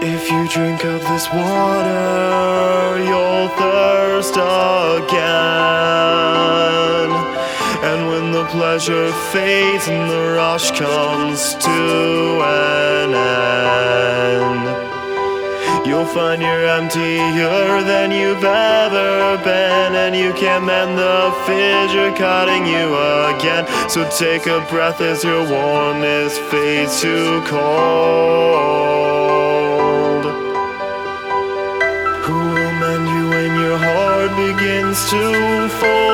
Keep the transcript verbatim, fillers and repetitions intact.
If you drink of this water, you'll thirst again. And when the pleasure fades and the rush comes to an end, you'll find you're emptier than you've ever been, and you can't mend the fissure cutting you again. So take a breath as your warmness fades to cold. Who will mend you when your heart begins to fold?